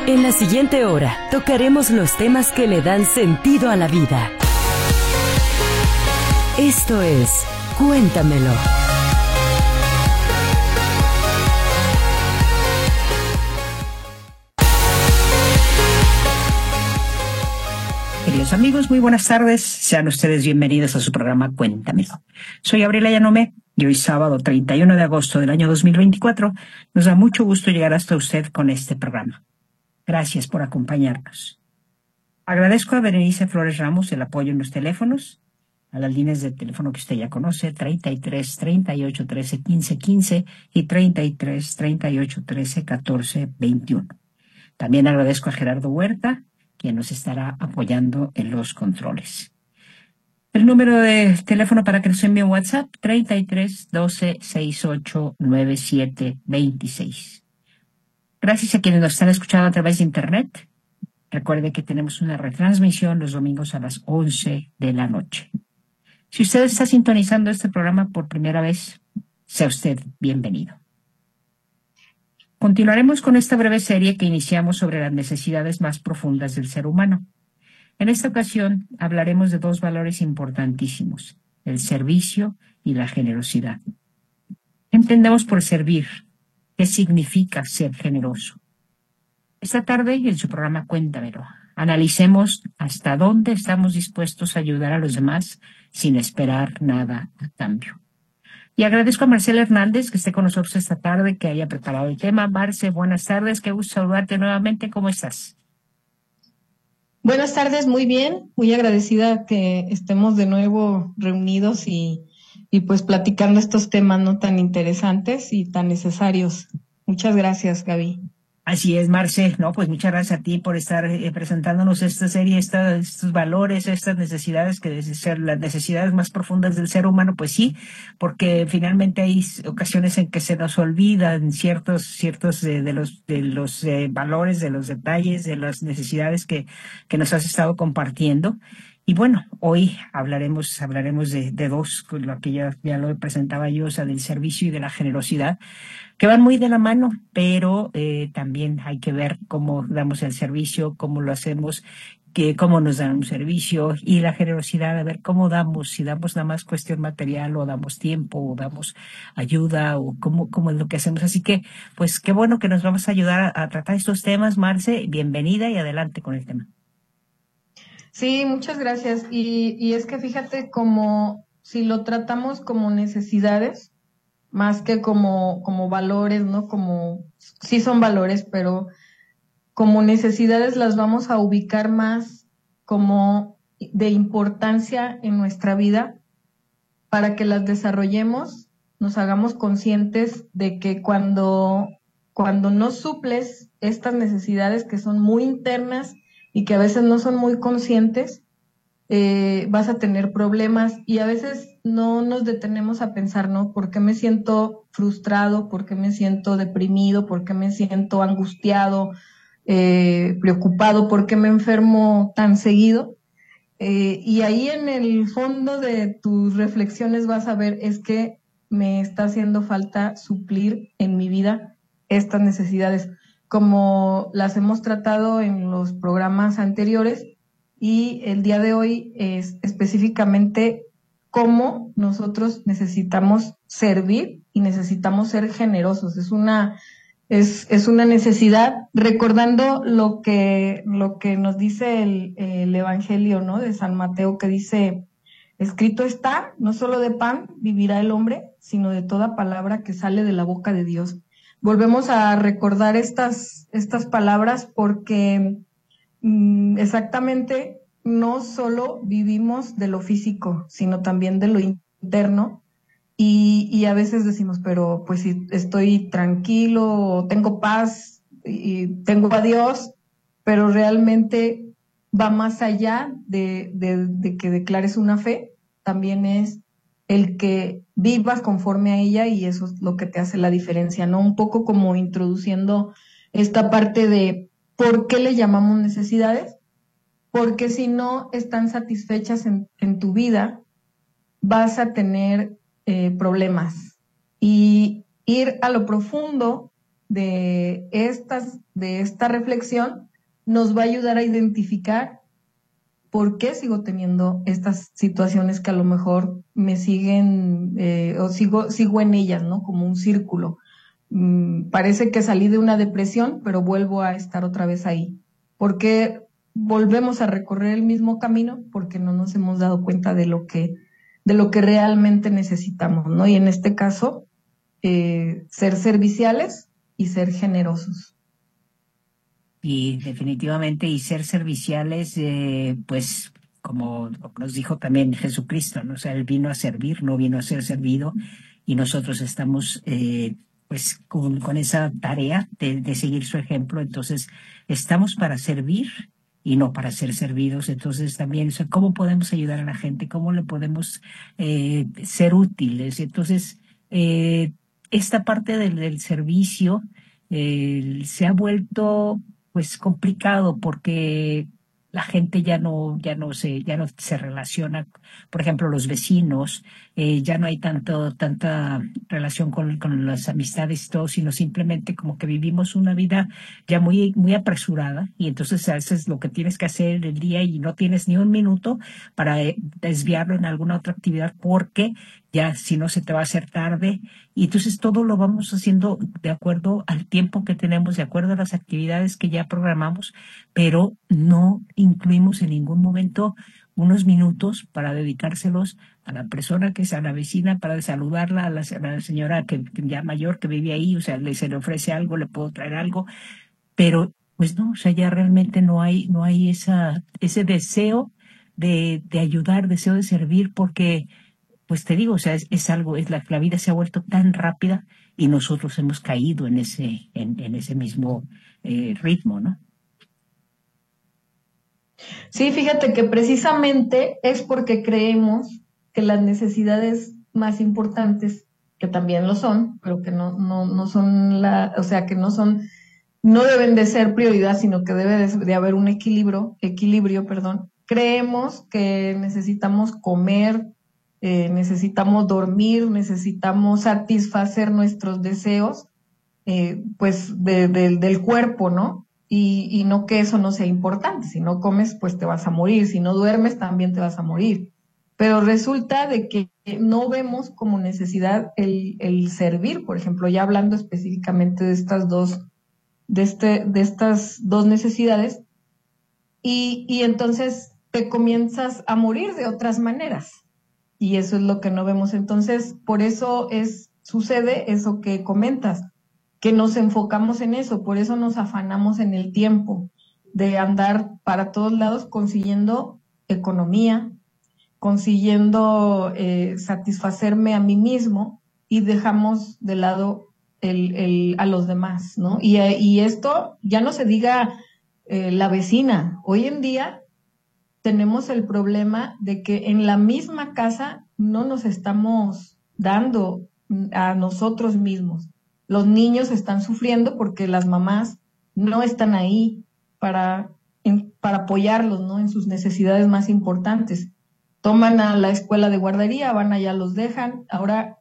En la siguiente hora, tocaremos los temas que le dan sentido a la vida. Esto es Cuéntamelo. Queridos amigos, muy buenas tardes. Sean ustedes bienvenidos a su programa Cuéntamelo. Soy Gabriela Yanome y hoy sábado 31 de agosto del año 2024 nos da mucho gusto llegar hasta usted con este programa. Gracias por acompañarnos. Agradezco a Berenice Flores Ramos el apoyo en los teléfonos, a las líneas de teléfono que usted ya conoce, 33 38 13 15 15 y 33 38 13 14 21. También agradezco a Gerardo Huerta, quien nos estará apoyando en los controles. El número de teléfono para que nos envíe un WhatsApp, 33 12 68 97 26. Gracias a quienes nos están escuchando a través de Internet. Recuerde que tenemos una retransmisión los domingos a las 11 de la noche. Si usted está sintonizando este programa por primera vez, sea usted bienvenido. Continuaremos con esta breve serie que iniciamos sobre las necesidades más profundas del ser humano. En esta ocasión hablaremos de dos valores importantísimos, el servicio y la generosidad. ¿Qué entendemos por servir? ¿Qué significa ser generoso? Esta tarde, en su programa Cuéntamelo, analicemos hasta dónde estamos dispuestos a ayudar a los demás sin esperar nada a cambio. Y agradezco a Marcela Hernández que esté con nosotros esta tarde, que haya preparado el tema. Marce, buenas tardes, qué gusto saludarte nuevamente. ¿Cómo estás? Buenas tardes, muy bien, muy agradecida que estemos de nuevo reunidos y pues platicando estos temas no tan interesantes y tan necesarios. Muchas gracias, Gaby. Así es, Marce. No, pues muchas gracias a ti por estar presentándonos esta serie, estos valores, estas necesidades que deben ser las necesidades más profundas del ser humano. Pues sí, porque finalmente hay ocasiones en que se nos olvidan ciertos de los valores, de los detalles, de las necesidades que nos has estado compartiendo. Y bueno, hoy hablaremos de dos, con lo que ya lo presentaba yo, o sea, del servicio y de la generosidad, que van muy de la mano, pero también hay que ver cómo damos el servicio, cómo lo hacemos, cómo nos dan un servicio, y la generosidad, a ver cómo damos, si damos nada más cuestión material, o damos tiempo, o damos ayuda, o cómo es lo que hacemos. Así que, pues qué bueno que nos vamos a ayudar a tratar estos temas, Marce. Bienvenida y adelante con el tema. Sí, muchas gracias. Y es que fíjate, como si lo tratamos como necesidades, más que como valores, ¿no? Como, sí son valores, pero como necesidades las vamos a ubicar más como de importancia en nuestra vida para que las desarrollemos, nos hagamos conscientes de que cuando no suples estas necesidades que son muy internas y que a veces no son muy conscientes, vas a tener problemas, y a veces no nos detenemos a pensar, ¿no? ¿Por qué me siento frustrado? ¿Por qué me siento deprimido? ¿Por qué me siento angustiado, preocupado? ¿Por qué me enfermo tan seguido? Y ahí en el fondo de tus reflexiones vas a ver, es que me está haciendo falta suplir en mi vida estas necesidades, como las hemos tratado en los programas anteriores. Y el día de hoy es específicamente cómo nosotros necesitamos servir y necesitamos ser generosos. Es una necesidad, recordando lo que nos dice el Evangelio, ¿no? De San Mateo, que dice: escrito está, no solo de pan vivirá el hombre, sino de toda palabra que sale de la boca de Dios. Volvemos a recordar estas palabras porque exactamente no solo vivimos de lo físico, sino también de lo interno, y a veces decimos, pero pues si estoy tranquilo, tengo paz y tengo a Dios, pero realmente va más allá de que declares una fe, también es el que vivas conforme a ella, y eso es lo que te hace la diferencia, ¿no? Un poco como introduciendo esta parte de ¿por qué le llamamos necesidades? Porque si no están satisfechas en tu vida, vas a tener problemas. Y ir a lo profundo de esta reflexión nos va a ayudar a identificar por qué sigo teniendo estas situaciones que a lo mejor me siguen o sigo en ellas, ¿no? Como un círculo. Parece que salí de una depresión, pero vuelvo a estar otra vez ahí. ¿Por qué volvemos a recorrer el mismo camino? Porque no nos hemos dado cuenta de lo que realmente necesitamos, ¿no? Y en este caso, ser serviciales y ser generosos. Y definitivamente, y ser serviciales, pues como nos dijo también Jesucristo, ¿no? O sea, Él vino a servir, no vino a ser servido, y nosotros estamos pues con esa tarea de seguir su ejemplo. Entonces, estamos para servir y no para ser servidos. Entonces, también, o sea, ¿cómo podemos ayudar a la gente? ¿Cómo le podemos ser útiles? Entonces, esta parte del servicio se ha vuelto pues complicado porque la gente ya no se relaciona. Por ejemplo, los vecinos, ya no hay tanta relación con las amistades y todo, sino simplemente como que vivimos una vida ya muy apresurada, y entonces haces lo que tienes que hacer en el día y no tienes ni un minuto para desviarlo en alguna otra actividad, porque ya si no se te va a hacer tarde. Y entonces todo lo vamos haciendo de acuerdo al tiempo que tenemos, de acuerdo a las actividades que ya programamos, pero no incluimos en ningún momento unos minutos para dedicárselos a la persona que es a la vecina, para saludarla, a la señora que ya mayor que vive ahí. O sea, se le ofrece algo, le puedo traer algo, pero pues no, o sea, ya realmente no hay ese deseo de ayudar, deseo de servir, porque pues te digo, o sea, es algo, la vida se ha vuelto tan rápida y nosotros hemos caído en ese mismo ritmo, ¿no? Sí, fíjate que precisamente es porque creemos que las necesidades más importantes, que también lo son, pero que no son o sea, que no deben de ser prioridad, sino que debe de haber un equilibrio, perdón. Creemos que necesitamos comer, necesitamos dormir, necesitamos satisfacer nuestros deseos, pues del cuerpo, ¿no? Y no que eso no sea importante. Si no comes, pues te vas a morir. Si no duermes, también te vas a morir. Pero resulta de que no vemos como necesidad el servir, por ejemplo, ya hablando específicamente de estas dos necesidades, y entonces te comienzas a morir de otras maneras. Y eso es lo que no vemos. Entonces, por eso sucede eso que comentas, que nos enfocamos en eso, por eso nos afanamos en el tiempo de andar para todos lados consiguiendo economía, consiguiendo satisfacerme a mí mismo, y dejamos de lado a los demás, ¿no? Y esto ya no se diga la vecina. Hoy en día tenemos el problema de que en la misma casa no nos estamos dando a nosotros mismos. Los niños están sufriendo porque las mamás no están ahí para apoyarlos, ¿no? En sus necesidades más importantes. Toman a la escuela de guardería, van allá, los dejan. Ahora,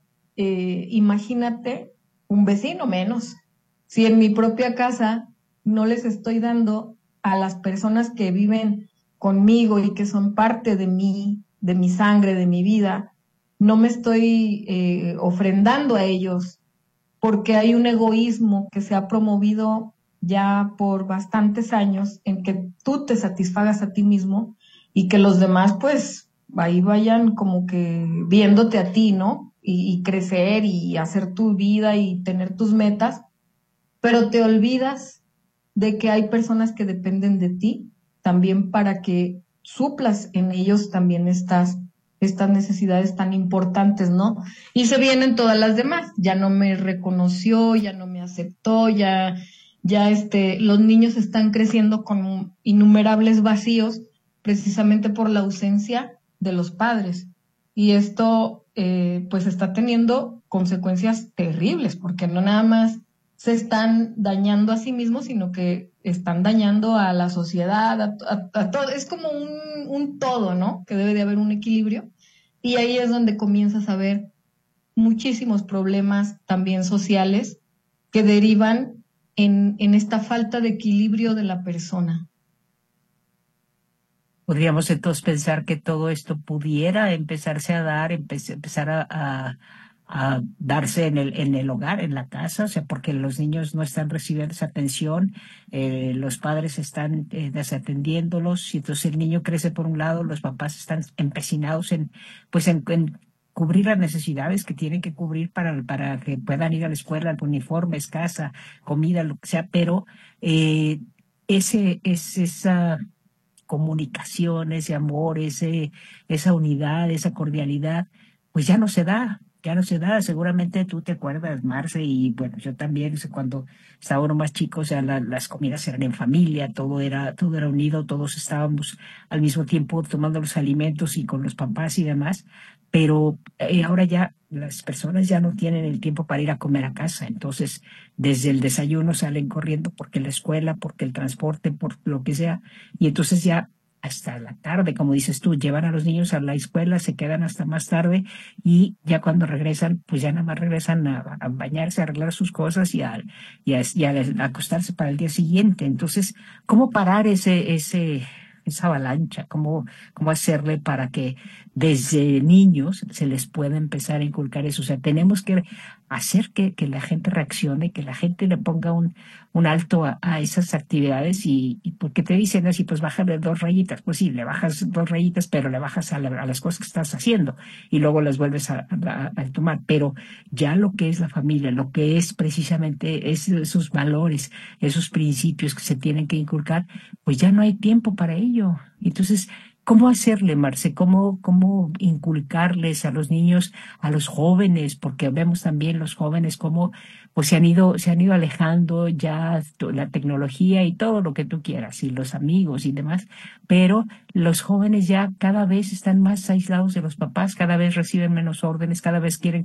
imagínate un vecino menos. Si en mi propia casa no les estoy dando a las personas que viven conmigo y que son parte de mí, de mi sangre, de mi vida, no me estoy ofrendando a ellos, porque hay un egoísmo que se ha promovido ya por bastantes años, en que tú te satisfagas a ti mismo y que los demás pues ahí vayan como que viéndote a ti, ¿no? Y crecer y hacer tu vida y tener tus metas, pero te olvidas de que hay personas que dependen de ti también para que suplas en ellos también estas necesidades tan importantes, ¿no? Y se vienen todas las demás. Ya no me reconoció, ya no me aceptó, ya los niños están creciendo con innumerables vacíos precisamente por la ausencia de los padres. Y esto pues está teniendo consecuencias terribles, porque no nada más se están dañando a sí mismos, sino que están dañando a la sociedad, a todo. Es como un todo, ¿no? Que debe de haber un equilibrio. Y ahí es donde comienzas a ver muchísimos problemas también sociales que derivan en esta falta de equilibrio de la persona. Podríamos entonces pensar que todo esto pudiera empezarse a dar, empezar a darse en el hogar, en la casa, o sea, porque los niños no están recibiendo esa atención, los padres están desatendiéndolos, y entonces el niño crece por un lado, los papás están empecinados en cubrir las necesidades que tienen que cubrir para que puedan ir a la escuela, uniformes, casa, comida, lo que sea, pero esa comunicación, ese amor, esa unidad, esa cordialidad, pues ya no se da. Seguramente tú te acuerdas, Marce, y bueno, yo también, o sea, cuando estaba uno más chico, o sea, las comidas eran en familia, todo era unido, todos estábamos al mismo tiempo tomando los alimentos y con los papás y demás, pero ahora ya las personas ya no tienen el tiempo para ir a comer a casa, entonces desde el desayuno salen corriendo porque la escuela, porque el transporte, por lo que sea, y entonces ya hasta la tarde, como dices tú, llevan a los niños a la escuela, se quedan hasta más tarde y ya cuando regresan, pues ya nada más regresan a bañarse, a arreglar sus cosas y a acostarse para el día siguiente. Entonces, ¿cómo parar esa avalancha? ¿Cómo hacerle para que desde niños se les pueda empezar a inculcar eso? O sea, tenemos que hacer que la gente reaccione, que la gente le ponga un alto a esas actividades y porque te dicen así, pues bájale 2 rayitas. Pues sí, le bajas 2 rayitas, pero le bajas a las cosas que estás haciendo y luego las vuelves a tomar. Pero ya lo que es la familia, lo que es precisamente esos valores, esos principios que se tienen que inculcar, pues ya no hay tiempo para ello. Entonces, ¿cómo hacerle, Marce? ¿Cómo inculcarles a los niños, a los jóvenes? Porque vemos también los jóvenes cómo pues se han ido alejando ya la tecnología y todo lo que tú quieras, y los amigos y demás, pero los jóvenes ya cada vez están más aislados de los papás, cada vez reciben menos órdenes, cada vez quieren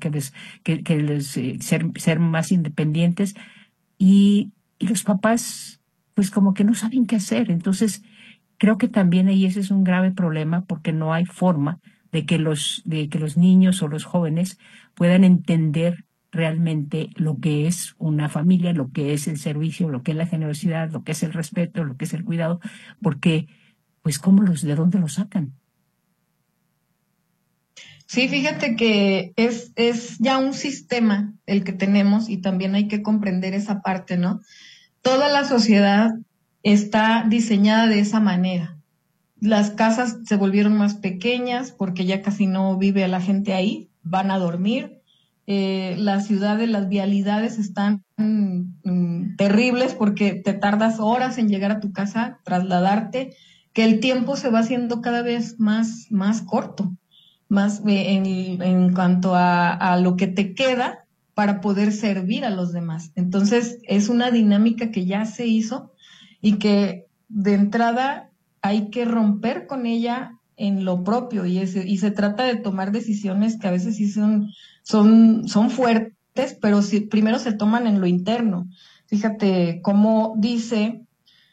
ser más independientes y los papás pues como que no saben qué hacer. Entonces, creo que también ahí ese es un grave problema porque no hay forma de que los niños o los jóvenes puedan entender realmente lo que es una familia, lo que es el servicio, lo que es la generosidad, lo que es el respeto, lo que es el cuidado, porque, pues, ¿de dónde lo sacan? Sí, fíjate que es ya un sistema el que tenemos y también hay que comprender esa parte, ¿no? Toda la sociedad está diseñada de esa manera. Las casas se volvieron más pequeñas porque ya casi no vive la gente ahí, van a dormir. Las ciudades, las vialidades están terribles porque te tardas horas en llegar a tu casa, trasladarte, que el tiempo se va haciendo cada vez más corto, más en cuanto a lo que te queda para poder servir a los demás. Entonces, es una dinámica que ya se hizo y que de entrada hay que romper con ella en lo propio y se trata de tomar decisiones que a veces sí son fuertes, pero primero se toman en lo interno. Fíjate cómo dice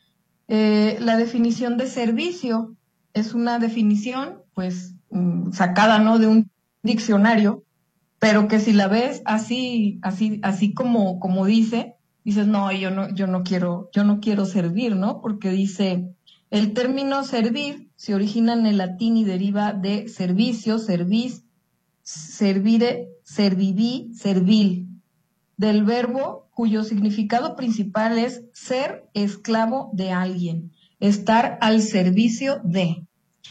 la definición de servicio, es una definición pues sacada, ¿no?, de un diccionario, pero que si la ves así como dices, no, yo no quiero servir, ¿no? Porque dice, el término servir se origina en el latín y deriva de servicio, servis, servire, servivi, servil, del verbo cuyo significado principal es ser esclavo de alguien, estar al servicio de.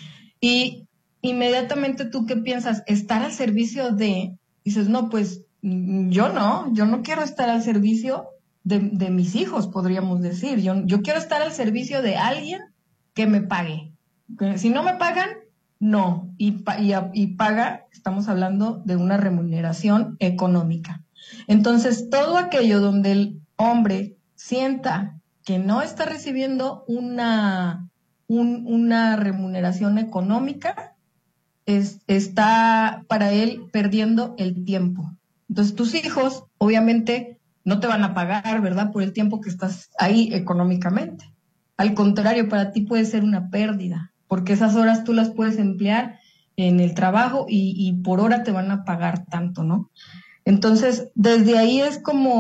Y inmediatamente tú, ¿qué piensas? Estar al servicio de, dices, no, pues yo no quiero estar al servicio de mis hijos, podríamos decir. Yo quiero estar al servicio de alguien que me pague. Si no me pagan, no. Y paga, estamos hablando de una remuneración económica. Entonces, todo aquello donde el hombre sienta que no está recibiendo una remuneración económica, está para él perdiendo el tiempo. Entonces, tus hijos, obviamente, no te van a pagar, ¿verdad?, por el tiempo que estás ahí económicamente. Al contrario, para ti puede ser una pérdida, porque esas horas tú las puedes emplear en el trabajo y por hora te van a pagar tanto, ¿no? Entonces, desde ahí es como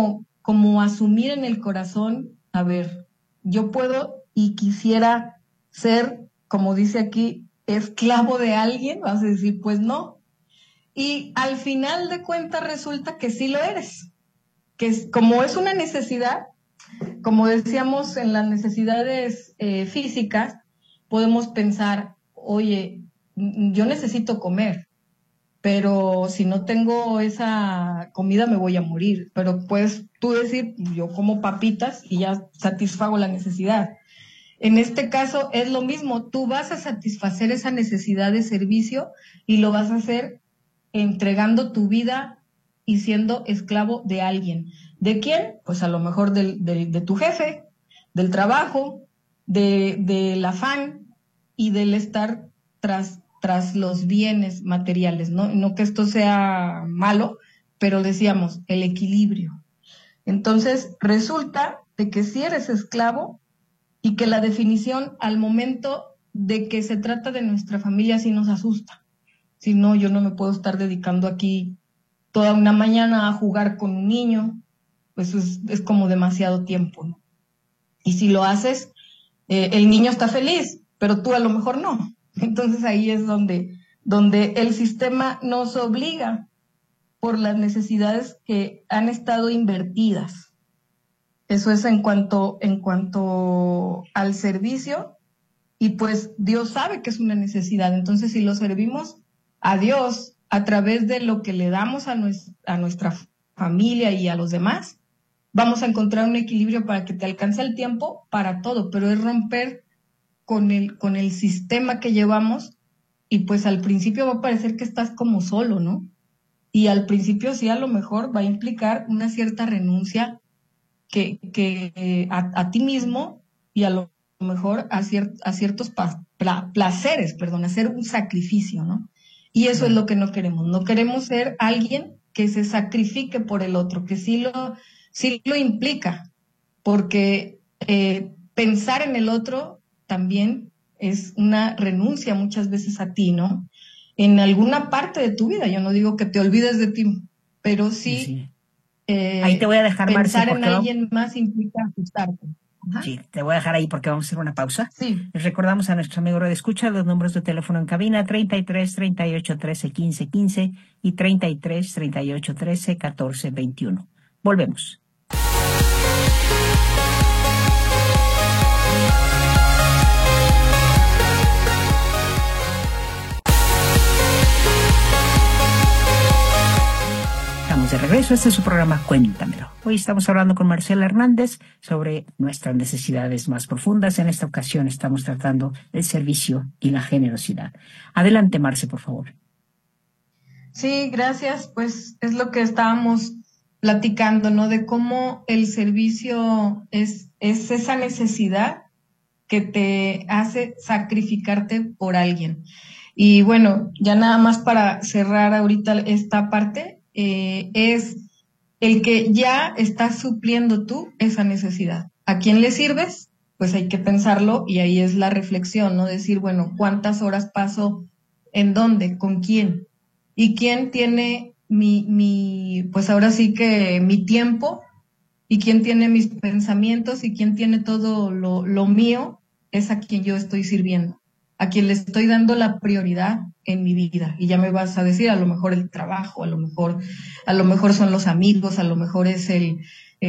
como asumir en el corazón, a ver, yo puedo y quisiera ser, como dice aquí, esclavo de alguien, vas a decir, pues no. Y al final de cuentas resulta que sí lo eres, como es una necesidad, como decíamos en las necesidades físicas, podemos pensar, oye, yo necesito comer, pero si no tengo esa comida me voy a morir. Pero puedes tú decir, yo como papitas y ya satisfago la necesidad. En este caso es lo mismo, tú vas a satisfacer esa necesidad de servicio y lo vas a hacer entregando tu vida y siendo esclavo de alguien. ¿De quién? Pues a lo mejor de tu jefe, del trabajo, del afán y del estar tras los bienes materiales, ¿no? No que esto sea malo, pero decíamos, el equilibrio. Entonces, resulta de que si eres esclavo y que la definición al momento de que se trata de nuestra familia sí nos asusta. Si no, yo no me puedo estar dedicando aquí toda una mañana a jugar con un niño, pues es como demasiado tiempo, ¿no? Y si lo haces, el niño está feliz, pero tú a lo mejor no. Entonces ahí es donde el sistema nos obliga por las necesidades que han estado invertidas. Eso es en cuanto al servicio, y pues Dios sabe que es una necesidad. Entonces si lo servimos a Dios a través de lo que le damos a nuestra familia y a los demás, vamos a encontrar un equilibrio para que te alcance el tiempo para todo, pero es romper con el sistema que llevamos, y pues al principio va a parecer que estás como solo, ¿no? Y al principio sí, a lo mejor va a implicar una cierta renuncia a ti mismo, y a lo mejor a ciertos placeres, hacer un sacrificio, ¿no? Y eso es lo que no queremos. No queremos ser alguien que se sacrifique por el otro, que sí lo implica, porque pensar en el otro también es una renuncia muchas veces a ti, ¿no? En alguna parte de tu vida, yo no digo que te olvides de ti, pero sí. Ahí te voy a dejar, pensar Marce, en alguien más implica ajustarte. Ajá. Sí, te voy a dejar ahí porque vamos a hacer una pausa. Sí. Les recordamos a nuestro amigo de escucha los números de teléfono en cabina: 33 38 13 15 15 y 33 38 13 14 21. Volvemos. De regreso, este es su programa Cuéntamelo. Hoy estamos hablando con Marcela Hernández sobre nuestras necesidades más profundas. En esta ocasión estamos tratando el servicio y la generosidad. Adelante, Marce, por favor. Sí, gracias. Pues es lo que estábamos platicando, ¿no? De cómo el servicio es esa necesidad que te hace sacrificarte por alguien. Y bueno, ya nada más para cerrar ahorita esta parte, es el que ya estás supliendo tú esa necesidad. ¿A quién le sirves? Pues hay que pensarlo, y ahí es la reflexión, ¿no? Decir, bueno, ¿cuántas horas paso en dónde? ¿Con quién? ¿Y quién tiene pues ahora sí que mi tiempo? ¿Y quién tiene mis pensamientos? ¿Y quién tiene todo lo mío? Es a quien yo estoy sirviendo, a quien le estoy dando la prioridad en mi vida. Y ya me vas a decir, a lo mejor el trabajo, a lo mejor son los amigos, a lo mejor es el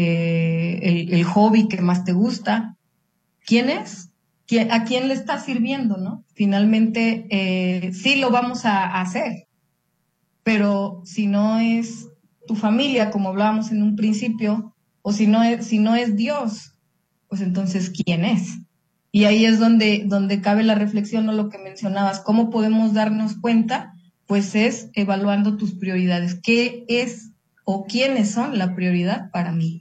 hobby que más te gusta. ¿Quién es? ¿A quién le estás sirviendo, no? Finalmente, sí lo vamos a hacer, pero si no es tu familia, como hablábamos en un principio, o si no es Dios, pues entonces, ¿quién es? Y ahí es donde cabe la reflexión, o lo que mencionabas. ¿Cómo podemos darnos cuenta? Pues es evaluando tus prioridades. ¿Qué es o quiénes son la prioridad para mí?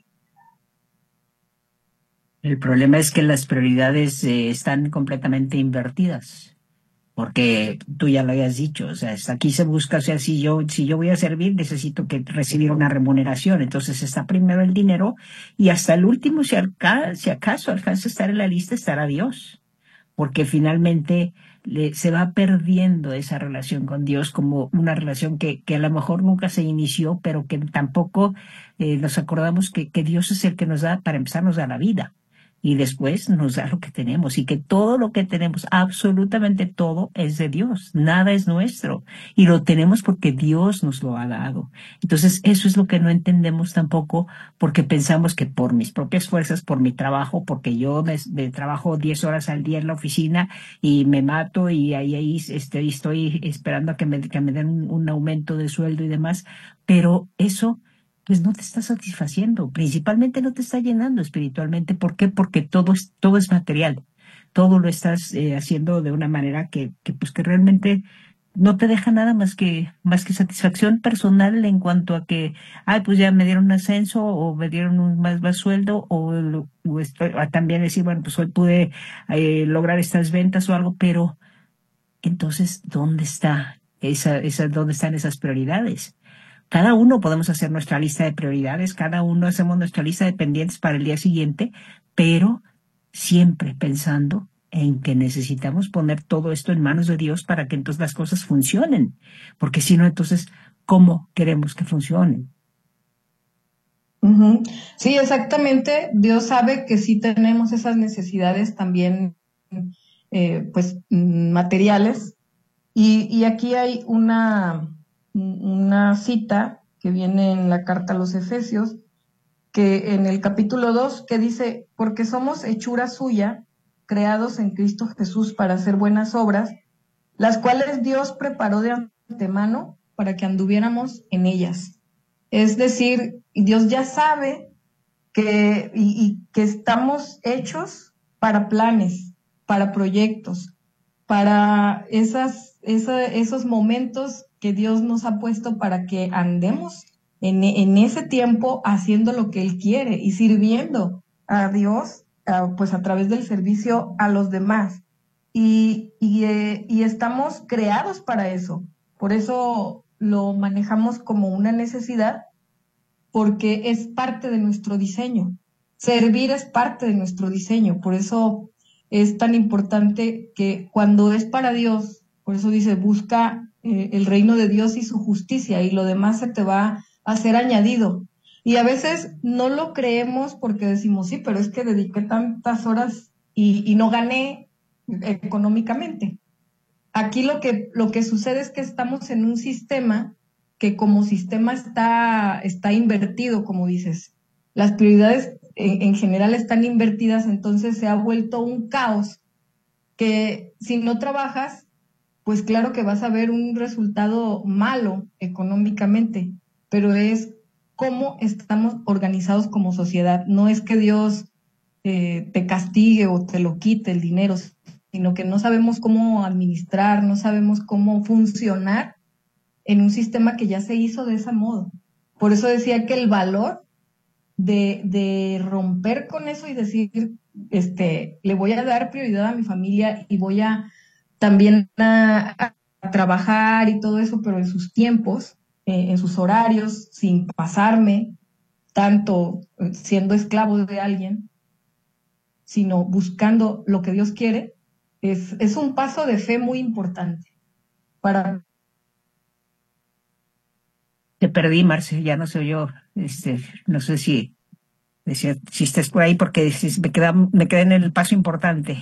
El problema es que las prioridades están completamente invertidas, porque tú ya lo habías dicho, o sea, aquí se busca, o sea, si yo voy a servir, necesito recibir una remuneración. Entonces está primero el dinero, y hasta el último, si acaso alcanza a estar en la lista, estará Dios, porque finalmente se va perdiendo esa relación con Dios como una relación que a lo mejor nunca se inició, pero que tampoco nos acordamos que Dios es el que nos da, para empezar, nos da la vida. Y después nos da lo que tenemos y que todo lo que tenemos, absolutamente todo, es de Dios, nada es nuestro y lo tenemos porque Dios nos lo ha dado. Entonces, eso es lo que no entendemos tampoco, porque pensamos que por mis propias fuerzas, por mi trabajo, porque yo me trabajo 10 horas al día en la oficina y me mato y ahí estoy esperando a que me den un aumento de sueldo y demás, pero eso pues no te está satisfaciendo, principalmente no te está llenando espiritualmente. ¿Por qué? Porque todo es material, todo lo estás haciendo de una manera pues que realmente no te deja nada más que satisfacción personal en cuanto a que, ay, pues ya me dieron un ascenso o me dieron un más sueldo o también decir, bueno, pues hoy pude lograr estas ventas o algo, pero entonces, ¿dónde están esas prioridades? Cada uno podemos hacer nuestra lista de prioridades, cada uno hacemos nuestra lista de pendientes para el día siguiente, pero siempre pensando en que necesitamos poner todo esto en manos de Dios para que entonces las cosas funcionen, porque si no, entonces, ¿cómo queremos que funcionen? Ujú. Sí, exactamente. Dios sabe que sí tenemos esas necesidades también, pues, materiales. Y aquí hay una cita que viene en la carta a los Efesios, que en el capítulo 2, que dice, porque somos hechura suya, creados en Cristo Jesús para hacer buenas obras, las cuales Dios preparó de antemano para que anduviéramos en ellas. Es decir, Dios ya sabe y que estamos hechos para planes, para proyectos, para esos momentos que Dios nos ha puesto para que andemos en ese tiempo haciendo lo que Él quiere y sirviendo a Dios, pues a través del servicio a los demás. Y estamos creados para eso. Por eso lo manejamos como una necesidad, porque es parte de nuestro diseño. Servir es parte de nuestro diseño. Por eso es tan importante que cuando es para Dios, por eso dice, busca el reino de Dios y su justicia, y lo demás se te va a ser añadido. Y a veces no lo creemos porque decimos, sí, pero es que dediqué tantas horas y no gané económicamente. Aquí lo que sucede es que estamos en un sistema que como sistema está invertido, como dices. Las prioridades en general están invertidas, entonces se ha vuelto un caos que si no trabajas, pues claro que vas a ver un resultado malo económicamente, pero es cómo estamos organizados como sociedad. No es que Dios te castigue o te lo quite el dinero, sino que no sabemos cómo administrar, no sabemos cómo funcionar en un sistema que ya se hizo de ese modo. Por eso decía que el valor de romper con eso y decir, le voy a dar prioridad a mi familia y voy a también a trabajar y todo eso, pero en sus tiempos, en sus horarios, sin pasarme tanto siendo esclavo de alguien, sino buscando lo que Dios quiere, es un paso de fe muy importante para... Te perdí, Marce, ya no sé yo, no sé si estás por ahí porque me quedé en el paso importante.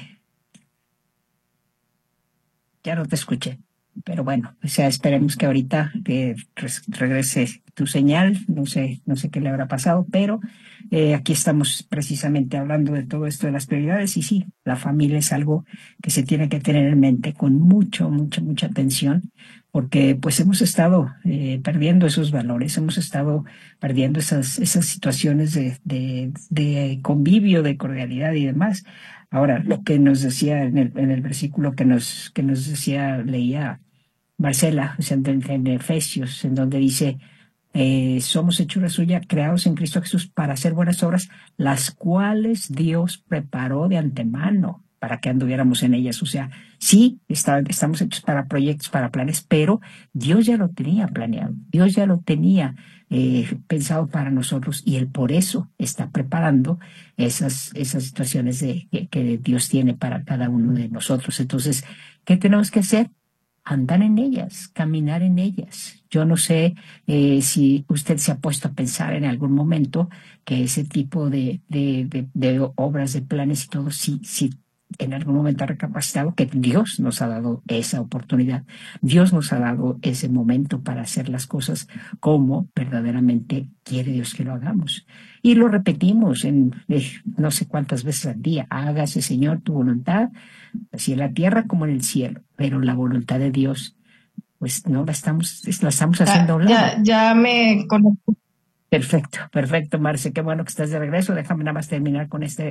Ya no te escuché. Pero bueno, o sea, esperemos que ahorita regrese tu señal. No sé qué le habrá pasado, pero aquí estamos precisamente hablando de todo esto de las prioridades. Y sí, la familia es algo que se tiene que tener en mente con mucha atención, porque pues hemos estado perdiendo esos valores, hemos estado perdiendo esas situaciones de convivio, de cordialidad y demás. Ahora, lo que nos decía en el versículo que nos decía, leía Marcela, o sea, en Efesios, en donde dice, somos hechura suya, creados en Cristo Jesús para hacer buenas obras, las cuales Dios preparó de antemano para que anduviéramos en ellas. O sea, sí, estamos hechos para proyectos, para planes, pero Dios ya lo tenía planeado, Dios ya lo tenía pensado para nosotros y Él por eso está preparando esas situaciones que Dios tiene para cada uno de nosotros. Entonces, ¿qué tenemos que hacer? Andar en ellas, caminar en ellas. Yo no sé si usted se ha puesto a pensar en algún momento que ese tipo de obras, de planes y todo, sí en algún momento ha recapacitado que Dios nos ha dado esa oportunidad. Dios nos ha dado ese momento para hacer las cosas como verdaderamente quiere Dios que lo hagamos. Y lo repetimos no sé cuántas veces al día. Hágase, Señor, tu voluntad, así en la tierra como en el cielo. Pero la voluntad de Dios, pues no la estamos haciendo a un lado. Ya me conozco. Perfecto, perfecto, Marce. Qué bueno que estás de regreso. Déjame nada más terminar con esta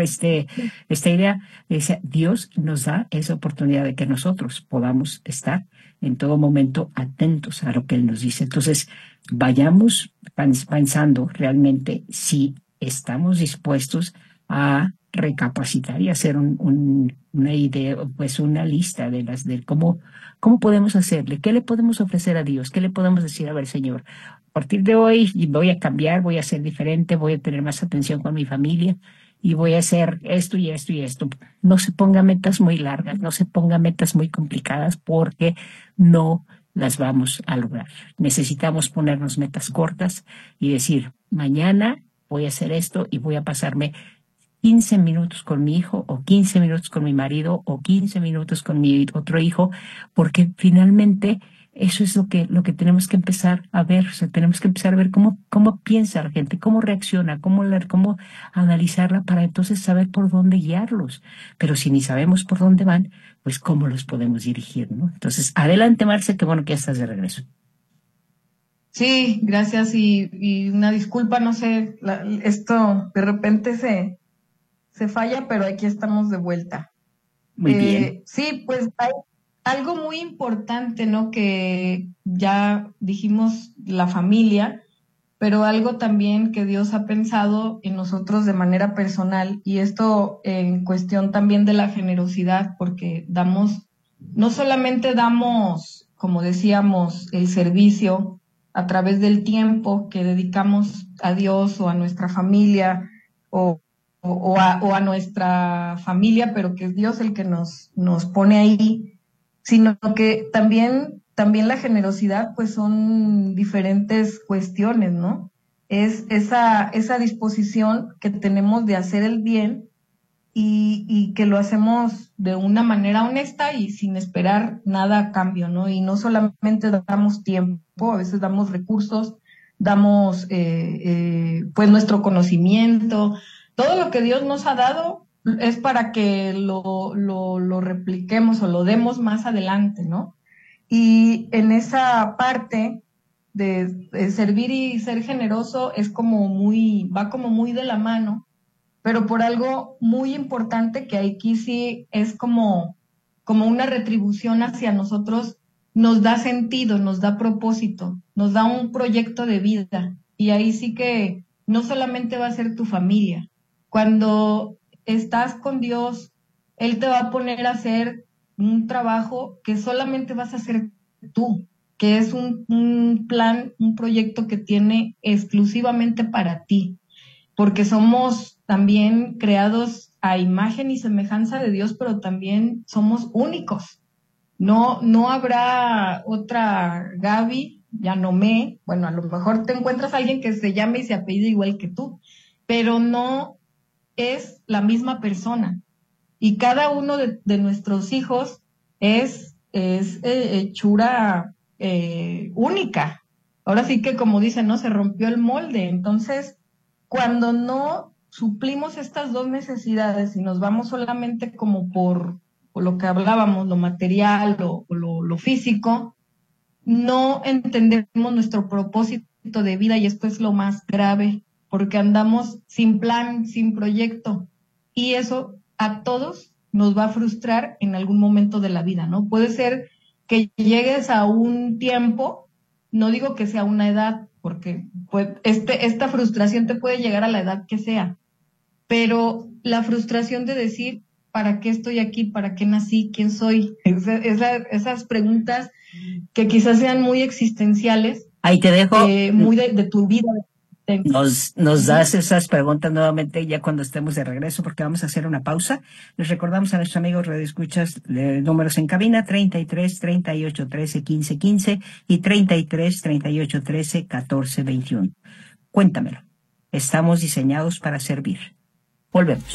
idea. Dice, Dios nos da esa oportunidad de que nosotros podamos estar en todo momento atentos a lo que Él nos dice. Entonces, vayamos pensando realmente si estamos dispuestos a recapacitar y hacer una idea, pues una lista de cómo podemos hacerle, qué le podemos ofrecer a Dios, qué le podemos decir, a ver, Señor, a partir de hoy voy a cambiar, voy a ser diferente, voy a tener más atención con mi familia y voy a hacer esto y esto y esto. No se ponga metas muy largas, no se ponga metas muy complicadas porque no las vamos a lograr. Necesitamos ponernos metas cortas y decir, mañana voy a hacer esto y voy a pasarme 15 minutos con mi hijo o 15 minutos con mi marido o 15 minutos con mi otro hijo, porque finalmente eso es lo que tenemos que empezar a ver. O sea, tenemos que empezar a ver cómo piensa la gente, cómo reacciona, cómo analizarla para entonces saber por dónde guiarlos. Pero si ni sabemos por dónde van, pues cómo los podemos dirigir, ¿no? Entonces, adelante, Marce, qué bueno que ya estás de regreso. Sí, gracias y una disculpa, no sé, esto de repente se falla, pero aquí estamos de vuelta. Muy bien. Sí, pues hay algo muy importante, ¿no? Que ya dijimos la familia, pero algo también que Dios ha pensado en nosotros de manera personal, y esto en cuestión también de la generosidad, porque no solamente damos, como decíamos, el servicio a través del tiempo que dedicamos a Dios o a nuestra familia, o a nuestra familia, pero que es Dios el que nos pone ahí, sino que también la generosidad, pues son diferentes cuestiones, ¿no? Es esa disposición que tenemos de hacer el bien y que lo hacemos de una manera honesta y sin esperar nada a cambio, ¿no? Y no solamente damos tiempo, a veces damos recursos, damos pues nuestro conocimiento, todo lo que Dios nos ha dado es para que lo repliquemos o lo demos más adelante, ¿no? Y en esa parte de servir y ser generoso va como muy de la mano, pero por algo muy importante que aquí sí es como una retribución hacia nosotros, nos da sentido, nos da propósito, nos da un proyecto de vida. Y ahí sí que no solamente va a ser tu familia. Cuando estás con Dios, Él te va a poner a hacer un trabajo que solamente vas a hacer tú, que es un plan, un proyecto que tiene exclusivamente para ti, porque somos también creados a imagen y semejanza de Dios, pero también somos únicos. No habrá otra Gaby, Yanome, bueno, a lo mejor te encuentras a alguien que se llame y se apellide igual que tú, pero no es la misma persona. Y cada uno de nuestros hijos es hechura única. Ahora sí que, como dicen, ¿no? Se rompió el molde. Entonces, cuando no suplimos estas dos necesidades y nos vamos solamente como por lo que hablábamos, lo material o lo físico, no entendemos nuestro propósito de vida y esto es lo más grave, porque andamos sin plan, sin proyecto y eso a todos nos va a frustrar en algún momento de la vida, ¿no? Puede ser que llegues a un tiempo, no digo que sea una edad, porque pues, esta frustración te puede llegar a la edad que sea, pero la frustración de decir, ¿para qué estoy aquí? ¿Para qué nací? ¿Quién soy? Esas preguntas que quizás sean muy existenciales, Ahí te dejo. muy de tu vida. Nos das esas preguntas nuevamente ya cuando estemos de regreso, porque vamos a hacer una pausa. Les recordamos a nuestros amigos radioescuchas números en cabina 33 38 13 15 15 y 33 38 13 14 21. Cuéntamelo. Estamos diseñados para servir. Volvemos.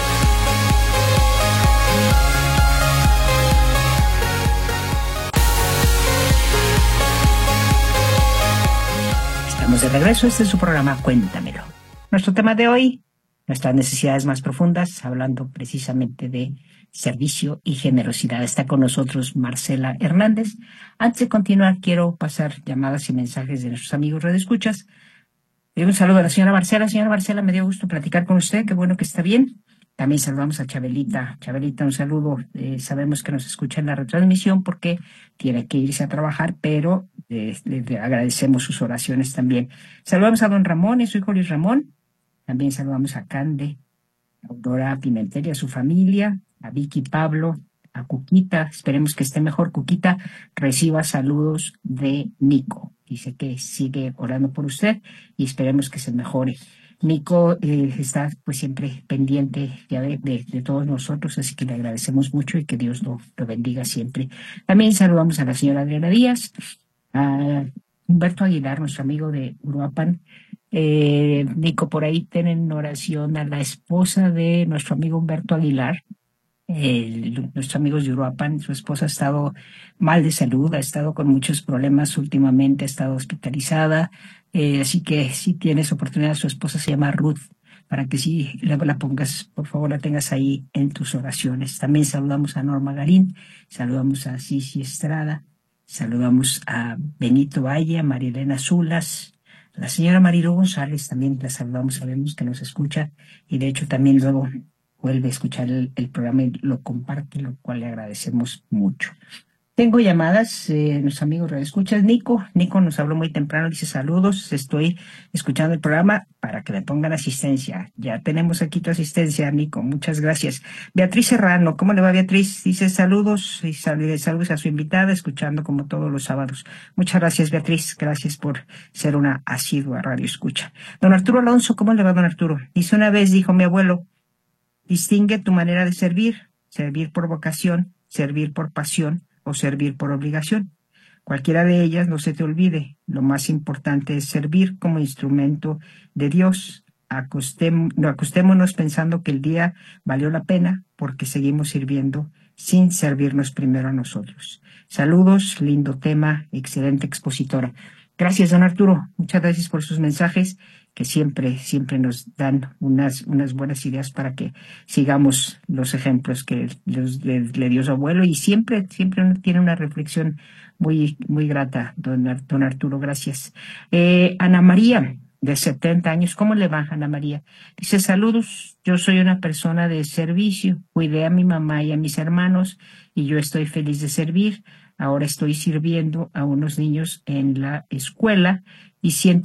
Estamos de regreso, este es su programa Cuéntamelo. Nuestro tema de hoy, nuestras necesidades más profundas, hablando precisamente de servicio y generosidad. Está con nosotros Marcela Hernández. Antes de continuar, quiero pasar llamadas y mensajes de nuestros amigos radioescuchas. Un saludo a la señora Marcela. Señora Marcela, me dio gusto platicar con usted, qué bueno que está bien. También saludamos a Chabelita. Chabelita, un saludo. Sabemos que nos escucha en la retransmisión porque tiene que irse a trabajar, pero le agradecemos sus oraciones también. Saludamos a don Ramón y su hijo Luis Ramón. También saludamos a Cande, a Aurora Pimentel y a su familia, a Vicky Pablo, a Cuquita. Esperemos que esté mejor. Cuquita, reciba saludos de Nico. Dice que sigue orando por usted y esperemos que se mejore. Nico está pues siempre pendiente ya de todos nosotros, así que le agradecemos mucho y que Dios lo bendiga siempre. También saludamos a la señora Adriana Díaz, a Humberto Aguilar, nuestro amigo de Uruapan. Nico, por ahí tienen oración a la esposa de nuestro amigo Humberto Aguilar. Nuestros amigos de Uruapan, su esposa ha estado mal de salud, ha estado con muchos problemas últimamente, ha estado hospitalizada, así que si tienes oportunidad, su esposa se llama Ruth, para que si la pongas, por favor, la tengas ahí en tus oraciones. También saludamos a Norma Garín, saludamos a Cici Estrada, saludamos a Benito Valle, a María Elena Zulas, la señora Marilu González, también la saludamos, sabemos que nos escucha y de hecho también luego vuelve a escuchar el programa y lo comparte, lo cual le agradecemos mucho. Tengo llamadas, nuestros amigos radioescuchas. Nico nos habló muy temprano, dice saludos, estoy escuchando el programa para que me pongan asistencia. Ya tenemos aquí tu asistencia, Nico, muchas gracias. Beatriz Serrano, ¿cómo le va, Beatriz? Dice saludos y saludos a su invitada, escuchando como todos los sábados. Muchas gracias, Beatriz, gracias por ser una asidua radioescucha. Don Arturo Alonso, ¿cómo le va, don Arturo? Dice una vez, dijo mi abuelo, distingue tu manera de servir por vocación, servir por pasión o servir por obligación. Cualquiera de ellas no se te olvide. Lo más importante es servir como instrumento de Dios. Acostémonos pensando que el día valió la pena porque seguimos sirviendo sin servirnos primero a nosotros. Saludos, lindo tema, excelente expositora. Gracias, don Arturo. Muchas gracias por sus mensajes que siempre nos dan unas buenas ideas para que sigamos los ejemplos que le dio su abuelo y siempre tiene una reflexión muy grata, don Arturo. Gracias. Ana María, de 70 años. ¿Cómo le va, Ana María? Dice, saludos, yo soy una persona de servicio, cuidé a mi mamá y a mis hermanos y yo estoy feliz de servir. Ahora estoy sirviendo a unos niños en la escuela y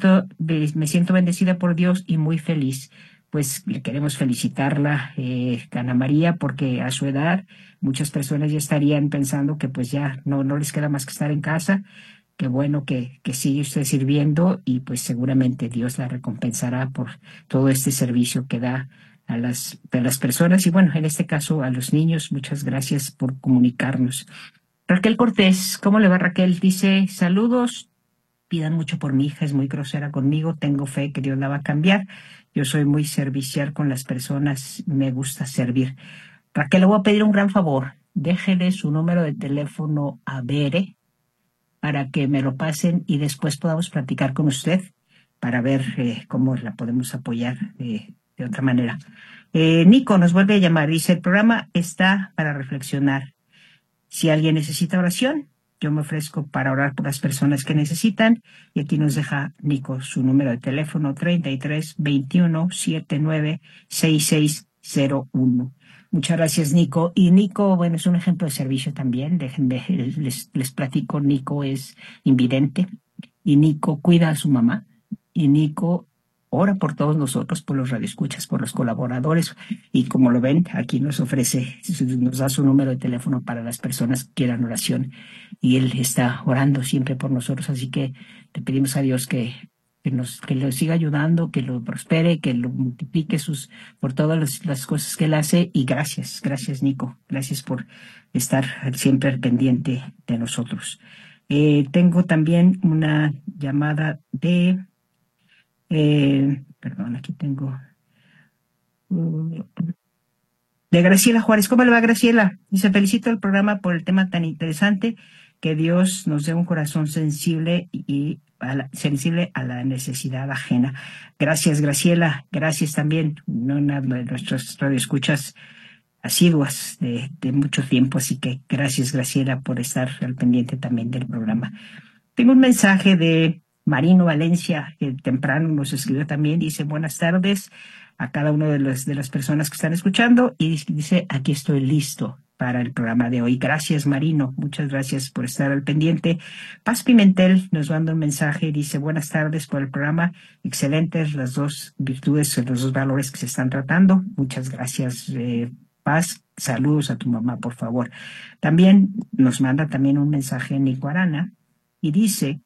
me siento bendecida por Dios y muy feliz. Pues le queremos felicitarla, Ana María, porque a su edad muchas personas ya estarían pensando que pues ya no les queda más que estar en casa. Qué bueno que sigue usted sirviendo y pues seguramente Dios la recompensará por todo este servicio que da a las personas y bueno, en este caso a los niños. Muchas gracias por comunicarnos. Raquel Cortés, ¿cómo le va, Raquel? Dice, saludos, pidan mucho por mi hija, es muy grosera conmigo, tengo fe que Dios la va a cambiar, yo soy muy servicial con las personas, me gusta servir. Raquel, le voy a pedir un gran favor, déjele su número de teléfono a Bere para que me lo pasen y después podamos platicar con usted para ver cómo la podemos apoyar de otra manera. Nico nos vuelve a llamar, dice, el programa está para reflexionar. Si alguien necesita oración, yo me ofrezco para orar por las personas que necesitan. Y aquí nos deja Nico su número de teléfono 33 21 79 6601. Muchas gracias, Nico. Y Nico, bueno, es un ejemplo de servicio también. Les platico, Nico es invidente y Nico cuida a su mamá. Y Nico ora por todos nosotros, por los radioescuchas, por los colaboradores, y como lo ven, aquí nos ofrece, nos da su número de teléfono para las personas que quieran oración, y él está orando siempre por nosotros, así que te pedimos a Dios que lo siga ayudando, que lo prospere, que lo multiplique por todas las cosas que él hace, y gracias Nico, gracias por estar siempre al pendiente de nosotros. Tengo también una llamada perdón, aquí tengo, uh, de Graciela Juárez. ¿Cómo le va, Graciela? Dice, felicito al programa por el tema tan interesante, que Dios nos dé un corazón sensible y sensible a la necesidad ajena. Gracias, Graciela. Gracias también, una de nuestras radioescuchas asiduas de mucho tiempo, así que gracias, Graciela, por estar al pendiente también del programa. Tengo un mensaje de Marino Valencia, que temprano nos escribió también. Dice, buenas tardes a cada una de las personas que están escuchando, y dice, aquí estoy listo para el programa de hoy. Gracias, Marino, muchas gracias por estar al pendiente. Paz Pimentel nos manda un mensaje y dice, buenas tardes por el programa, excelentes las dos virtudes, los dos valores que se están tratando. Muchas gracias, Paz. Saludos a tu mamá, por favor. También nos manda también un mensaje Nico Arana y dice,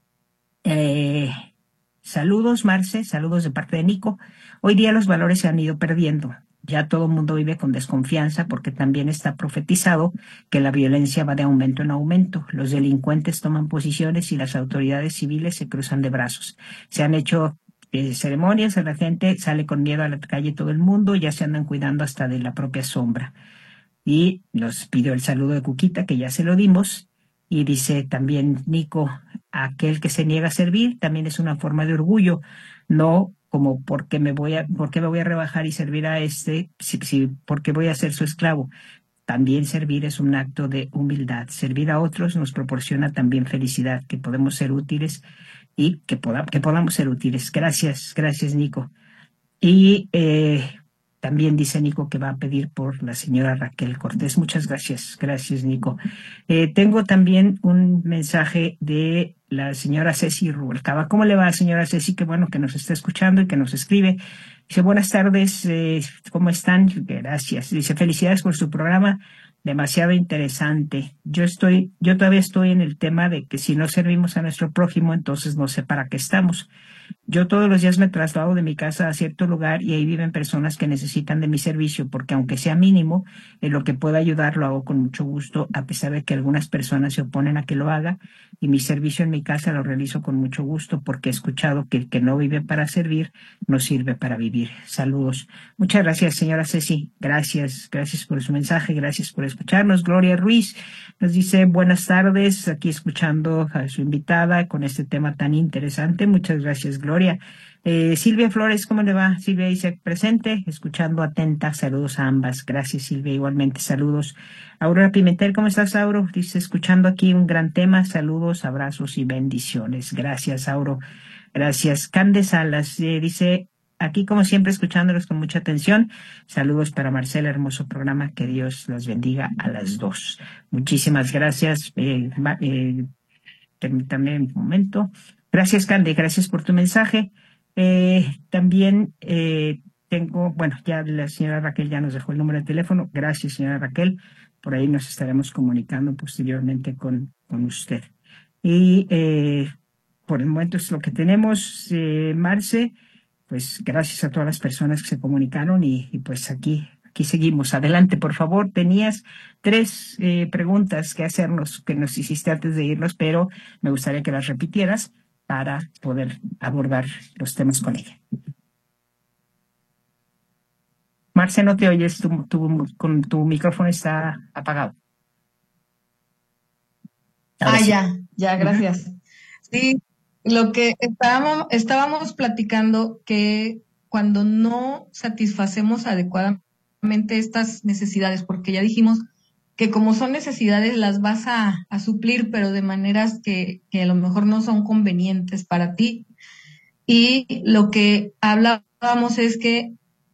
saludos, Marce, saludos de parte de Nico. Hoy día los valores se han ido perdiendo. Ya todo el mundo vive con desconfianza, porque también está profetizado que la violencia va de aumento en aumento. Los delincuentes toman posiciones y las autoridades civiles se cruzan de brazos. Se han hecho ceremonias, la gente sale con miedo a la calle, todo el mundo, ya se andan cuidando hasta de la propia sombra. Y nos pidió el saludo de Cuquita, que ya se lo dimos. Y dice también Nico, aquel que se niega a servir también es una forma de orgullo, no como por qué me voy a rebajar y servir a porque voy a ser su esclavo. También servir es un acto de humildad. Servir a otros nos proporciona también felicidad, que podemos ser útiles y que podamos ser útiles. Gracias, Nico. Y también dice Nico que va a pedir por la señora Raquel Cortés. Muchas gracias, Nico. Tengo también un mensaje de la señora Ceci Rubalcaba. ¿Cómo le va, señora Ceci? Qué bueno que nos está escuchando y que nos escribe. Dice, buenas tardes, ¿cómo están? Gracias. Dice, felicidades por su programa, demasiado interesante. Yo todavía estoy en el tema de que si no servimos a nuestro prójimo, entonces no sé para qué estamos. Yo todos los días me traslado de mi casa a cierto lugar y ahí viven personas que necesitan de mi servicio, porque aunque sea mínimo, en lo que pueda ayudar lo hago con mucho gusto, a pesar de que algunas personas se oponen a que lo haga, y mi servicio en mi casa lo realizo con mucho gusto, porque he escuchado que el que no vive para servir, no sirve para vivir. Saludos. Muchas gracias, señora Ceci. Gracias por su mensaje, gracias por escucharnos. Gloria Ruiz nos dice, buenas tardes, aquí escuchando a su invitada con este tema tan interesante. Muchas gracias, Gloria. Silvia Flores, ¿cómo le va? Silvia dice, presente, escuchando atenta, saludos a ambas. Gracias, Silvia, igualmente saludos. Aurora Pimentel, ¿cómo estás, Auro? Dice, escuchando aquí un gran tema, saludos, abrazos y bendiciones. Gracias, Auro. Gracias. Cande Salas dice, aquí como siempre escuchándolos con mucha atención. Saludos para Marcela, hermoso programa, que Dios las bendiga a las dos. Muchísimas gracias. Permítame un momento. Gracias, Cande, gracias por tu mensaje. También tengo, bueno, ya la señora Raquel ya nos dejó el número de teléfono. Gracias, señora Raquel. Por ahí nos estaremos comunicando posteriormente con usted. Y por el momento es lo que tenemos, Marce. Pues gracias a todas las personas que se comunicaron y pues aquí seguimos. Adelante, por favor. Tenías 3 preguntas que hacernos, que nos hiciste antes de irnos, pero me gustaría que las repitieras para poder abordar los temas con ella. Marce, no te oyes, tu micrófono está apagado. Sí. Ya, gracias. Sí, lo que estábamos platicando, que cuando no satisfacemos adecuadamente estas necesidades, porque ya dijimos que como son necesidades las vas a suplir, pero de maneras que a lo mejor no son convenientes para ti. Y lo que hablábamos es que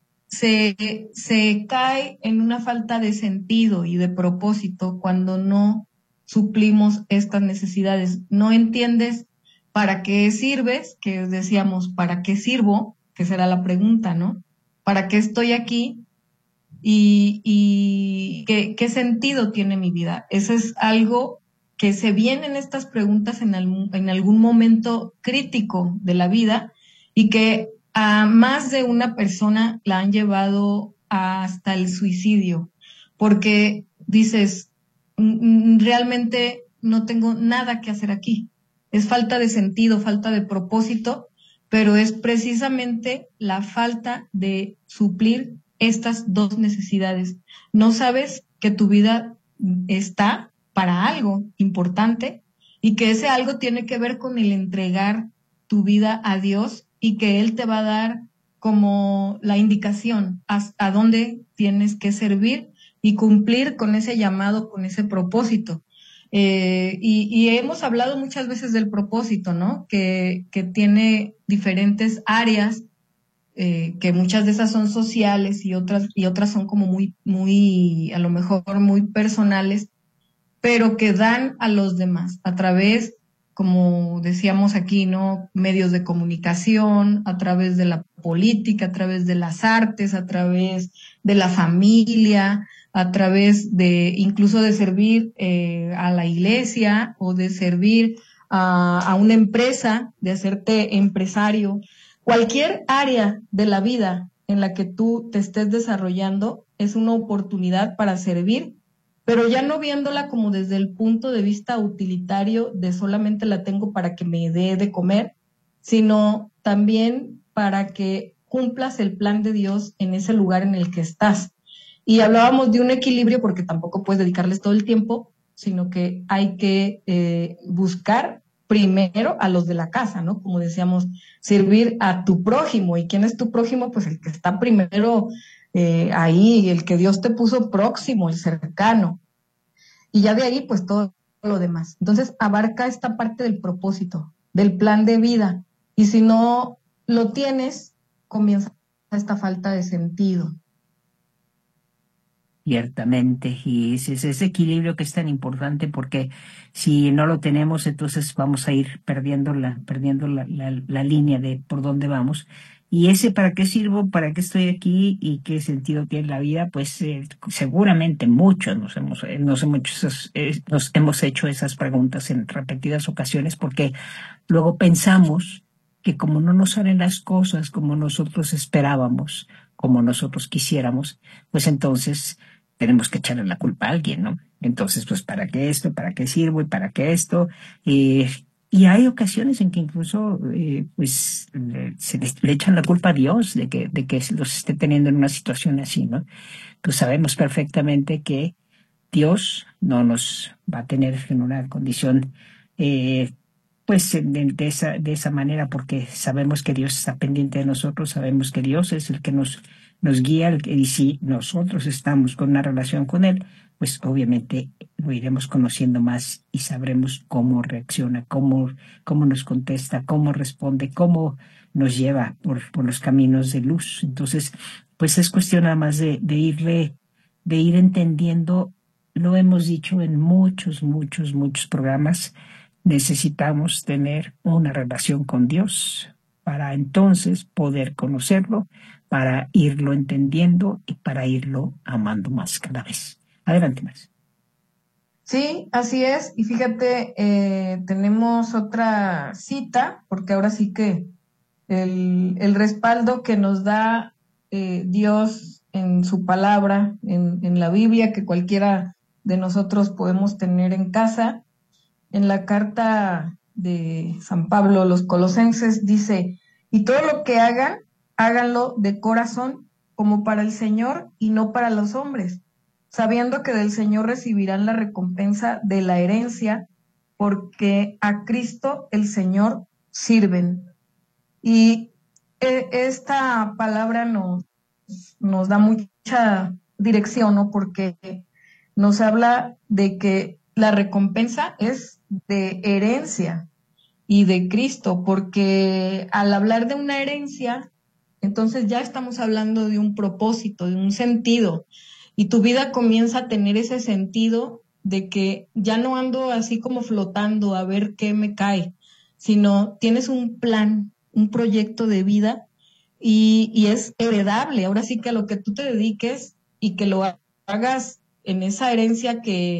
se cae en una falta de sentido y de propósito cuando no suplimos estas necesidades. No entiendes para qué sirves, que decíamos, ¿para qué sirvo? que será la pregunta, ¿no? ¿Para qué estoy aquí? Y qué sentido tiene mi vida. Eso es algo que se vienen estas preguntas en algún momento crítico de la vida y que a más de una persona la han llevado hasta el suicidio, porque dices, realmente no tengo nada que hacer aquí. Es falta de sentido, falta de propósito, pero es precisamente la falta de suplir estas dos necesidades. No sabes que tu vida está para algo importante y que ese algo tiene que ver con el entregar tu vida a Dios y que Él te va a dar como la indicación a dónde tienes que servir y cumplir con ese llamado, con ese propósito. Y hemos hablado muchas veces del propósito, ¿no? Que tiene diferentes áreas, que muchas de esas son sociales y otras son como muy, a lo mejor muy personales, pero que dan a los demás a través, como decíamos aquí, ¿no? Medios de comunicación, a través de la política, a través de las artes, a través de la familia, a través de incluso de servir a la iglesia o de servir a una empresa, de hacerte empresario. Cualquier área de la vida en la que tú te estés desarrollando es una oportunidad para servir, pero ya no viéndola como desde el punto de vista utilitario de solamente la tengo para que me dé de comer, sino también para que cumplas el plan de Dios en ese lugar en el que estás. Y hablábamos de un equilibrio porque tampoco puedes dedicarles todo el tiempo, sino que hay que buscar primero a los de la casa, ¿no? Como decíamos, servir a tu prójimo. ¿Y quién es tu prójimo? Pues el que está primero ahí, el que Dios te puso próximo, el cercano. Y ya de ahí, pues todo lo demás. Entonces, abarca esta parte del propósito, del plan de vida. Y si no lo tienes, comienza esta falta de sentido. Ciertamente, y es ese equilibrio que es tan importante porque si no lo tenemos, entonces vamos a ir perdiendo la línea de por dónde vamos. Y ese para qué sirvo, para qué estoy aquí y qué sentido tiene la vida, pues seguramente muchos nos hemos hecho esas preguntas en repetidas ocasiones porque luego pensamos que como no nos salen las cosas como nosotros esperábamos, como nosotros quisiéramos, pues entonces tenemos que echarle la culpa a alguien, ¿no? Entonces, pues, ¿para qué esto? ¿Para qué sirvo? ¿Y para qué esto? Y hay ocasiones en que incluso, pues, le echan la culpa a Dios de que los esté teniendo en una situación así, ¿no? Pues sabemos perfectamente que Dios no nos va a tener en una condición, pues, de esa manera, porque sabemos que Dios está pendiente de nosotros, sabemos que Dios es el que nos guía, y si nosotros estamos con una relación con Él, pues obviamente lo iremos conociendo más y sabremos cómo reacciona, cómo nos contesta, cómo responde, cómo nos lleva por los caminos de luz. Entonces, pues es cuestión nada más de ir entendiendo. Lo hemos dicho en muchos programas. Necesitamos tener una relación con Dios para entonces poder conocerlo, para irlo entendiendo y para irlo amando más cada vez. Adelante, Max. Sí, así es. Y fíjate, tenemos otra cita, porque ahora sí que el respaldo que nos da Dios en su palabra, en la Biblia, que cualquiera de nosotros podemos tener en casa, en la carta de San Pablo a los Colosenses dice, y todo lo que hagan, háganlo de corazón, como para el Señor y no para los hombres, sabiendo que del Señor recibirán la recompensa de la herencia, porque a Cristo el Señor sirven. Y esta palabra nos da mucha dirección, ¿no? Porque nos habla de que la recompensa es de herencia y de Cristo, porque al hablar de una herencia, entonces ya estamos hablando de un propósito, de un sentido, y tu vida comienza a tener ese sentido de que ya no ando así como flotando a ver qué me cae, sino tienes un plan, un proyecto de vida y es heredable. Ahora sí que a lo que tú te dediques y que lo hagas en esa herencia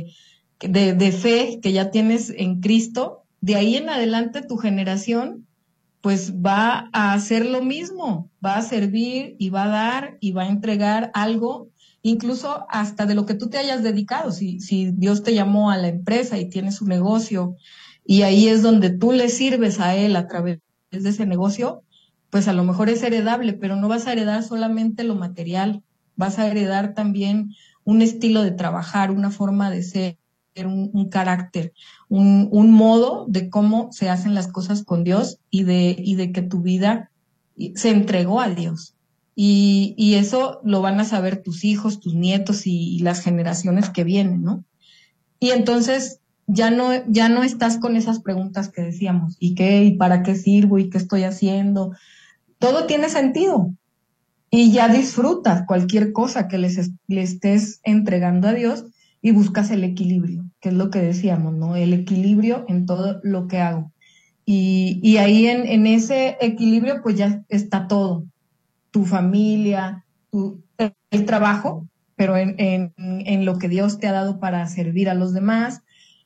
de fe que ya tienes en Cristo, de ahí en adelante tu generación pues va a hacer lo mismo, va a servir y va a dar y va a entregar algo, incluso hasta de lo que tú te hayas dedicado. Si Dios te llamó a la empresa y tienes un negocio y ahí es donde tú le sirves a Él a través de ese negocio, pues a lo mejor es heredable, pero no vas a heredar solamente lo material, vas a heredar también un estilo de trabajar, una forma de ser, un carácter, un modo de cómo se hacen las cosas con Dios y de que tu vida se entregó a Dios. Y eso lo van a saber tus hijos, tus nietos y las generaciones que vienen, ¿no? Y entonces ya no estás con esas preguntas que decíamos, ¿y qué? ¿Y para qué sirvo? ¿Y qué estoy haciendo? Todo tiene sentido. Y ya disfrutas cualquier cosa que le estés entregando a Dios y buscas el equilibrio, que es lo que decíamos, ¿no? El equilibrio en todo lo que hago. Y ahí en ese equilibrio pues ya está todo, tu familia, el trabajo, pero en lo que Dios te ha dado para servir a los demás,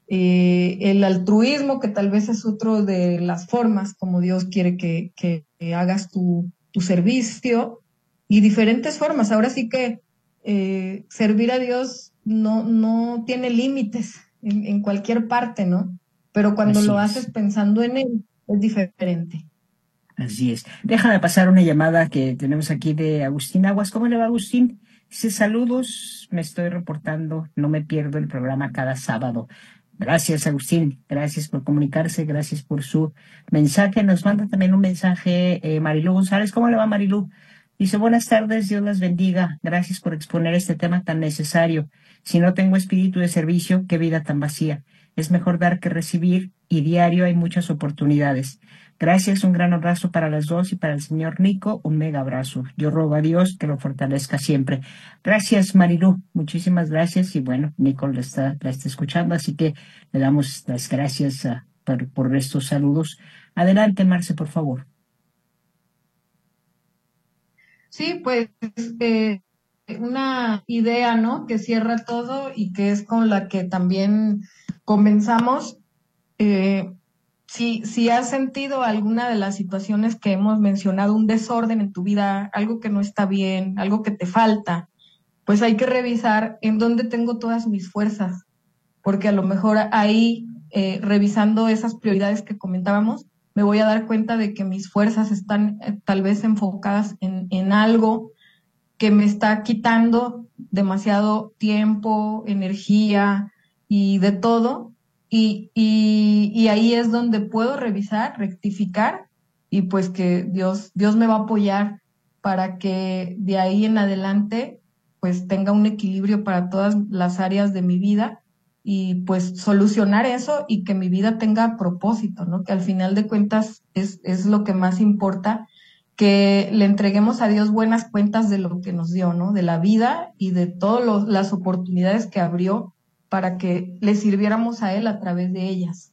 el altruismo, que tal vez es otro de las formas como Dios quiere que hagas tu servicio, y diferentes formas. Ahora sí que servir a Dios no tiene límites en cualquier parte, ¿no? Pero cuando Así lo es. haces pensando en Él, es diferente. Así es. Déjame pasar una llamada que tenemos aquí de Agustín Aguas. ¿Cómo le va, Agustín? Dice, saludos, me estoy reportando, no me pierdo el programa cada sábado. Gracias, Agustín. Gracias por comunicarse, gracias por su mensaje. Nos manda también un mensaje Marilú González. ¿Cómo le va, Marilú? Dice, buenas tardes, Dios las bendiga. Gracias por exponer este tema tan necesario. Si no tengo espíritu de servicio, qué vida tan vacía. Es mejor dar que recibir y diario hay muchas oportunidades. Gracias, un gran abrazo para las dos y para el señor Nico, un mega abrazo. Yo rogo a Dios que lo fortalezca siempre. Gracias, Marilú, muchísimas gracias. Y bueno, Nico la está escuchando, así que le damos las gracias por estos saludos. Adelante, Marce, por favor. Sí, pues una idea, ¿no? Que cierra todo y que es con la que también comenzamos. Eh, si has sentido alguna de las situaciones que hemos mencionado, un desorden en tu vida, algo que no está bien, algo que te falta, pues hay que revisar en dónde tengo todas mis fuerzas, porque a lo mejor ahí, revisando esas prioridades que comentábamos, me voy a dar cuenta de que mis fuerzas están tal vez enfocadas en algo que me está quitando demasiado tiempo, energía y de todo. Y ahí es donde puedo revisar, rectificar y pues que Dios me va a apoyar para que de ahí en adelante pues tenga un equilibrio para todas las áreas de mi vida y pues solucionar eso y que mi vida tenga propósito, ¿no? Que al final de cuentas es lo que más importa, que le entreguemos a Dios buenas cuentas de lo que nos dio, ¿no? De la vida y de todas las oportunidades que abrió para que le sirviéramos a Él a través de ellas.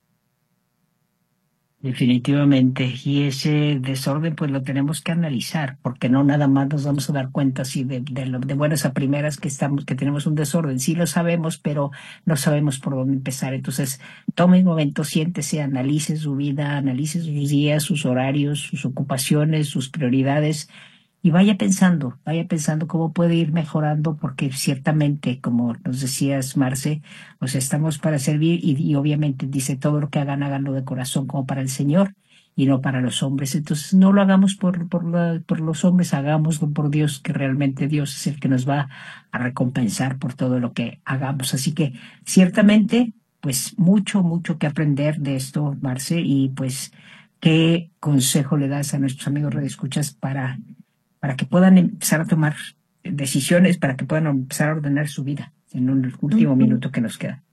Definitivamente, y ese desorden pues lo tenemos que analizar, porque no nada más nos vamos a dar cuenta así de buenas a primeras que tenemos un desorden. Sí lo sabemos, pero no sabemos por dónde empezar. Entonces, tome un momento, siéntese, analice su vida, analice sus días, sus horarios, sus ocupaciones, sus prioridades, y vaya pensando cómo puede ir mejorando, porque ciertamente, como nos decías, Marce, o sea, estamos para servir y obviamente dice todo lo que hagan, háganlo de corazón como para el Señor y no para los hombres. Entonces, no lo hagamos por los hombres, hagámoslo por Dios, que realmente Dios es el que nos va a recompensar por todo lo que hagamos. Así que, ciertamente, pues mucho que aprender de esto, Marce, y pues, ¿qué consejo le das a nuestros amigos redescuchas para que puedan empezar a tomar decisiones, para que puedan empezar a ordenar su vida en un último minuto que nos queda?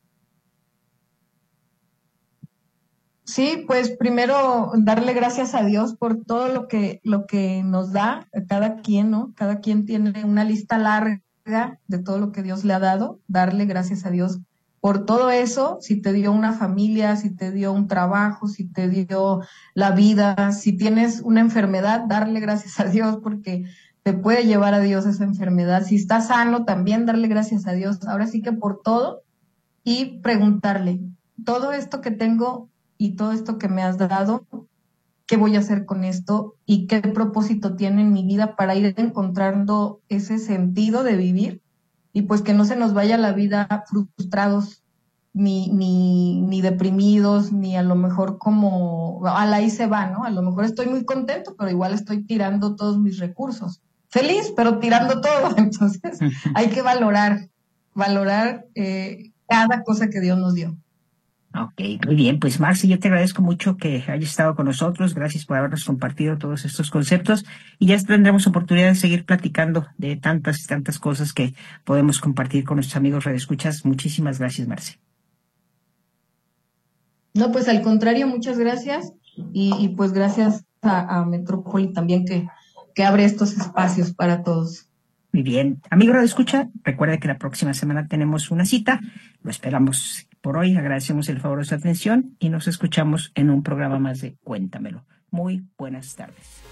Sí, pues primero darle gracias a Dios por todo lo que nos da a cada quien, ¿no? Cada quien tiene una lista larga de todo lo que Dios le ha dado, darle gracias a Dios por todo eso, si te dio una familia, si te dio un trabajo, si te dio la vida, si tienes una enfermedad, darle gracias a Dios porque te puede llevar a Dios esa enfermedad. Si estás sano, también darle gracias a Dios. Ahora sí que por todo y preguntarle, todo esto que tengo y todo esto que me has dado, ¿qué voy a hacer con esto? ¿Y qué propósito tiene en mi vida para ir encontrando ese sentido de vivir? Y pues que no se nos vaya la vida frustrados, ni deprimidos, ni a lo mejor como, a la ahí se va, ¿no? A lo mejor estoy muy contento, pero igual estoy tirando todos mis recursos. Feliz, pero tirando todo. Entonces, hay que valorar cada cosa que Dios nos dio. Ok, muy bien. Pues Marce, yo te agradezco mucho que hayas estado con nosotros. Gracias por habernos compartido todos estos conceptos y ya tendremos oportunidad de seguir platicando de tantas y tantas cosas que podemos compartir con nuestros amigos radioescuchas. Muchísimas gracias, Marce. No, pues al contrario, muchas gracias y pues gracias a Metrópoli también que abre estos espacios para todos. Muy bien. Amigo Radio Escucha, recuerda que la próxima semana tenemos una cita. Lo esperamos. Por hoy agradecemos el favor de su atención y nos escuchamos en un programa más de Cuéntamelo. Muy buenas tardes.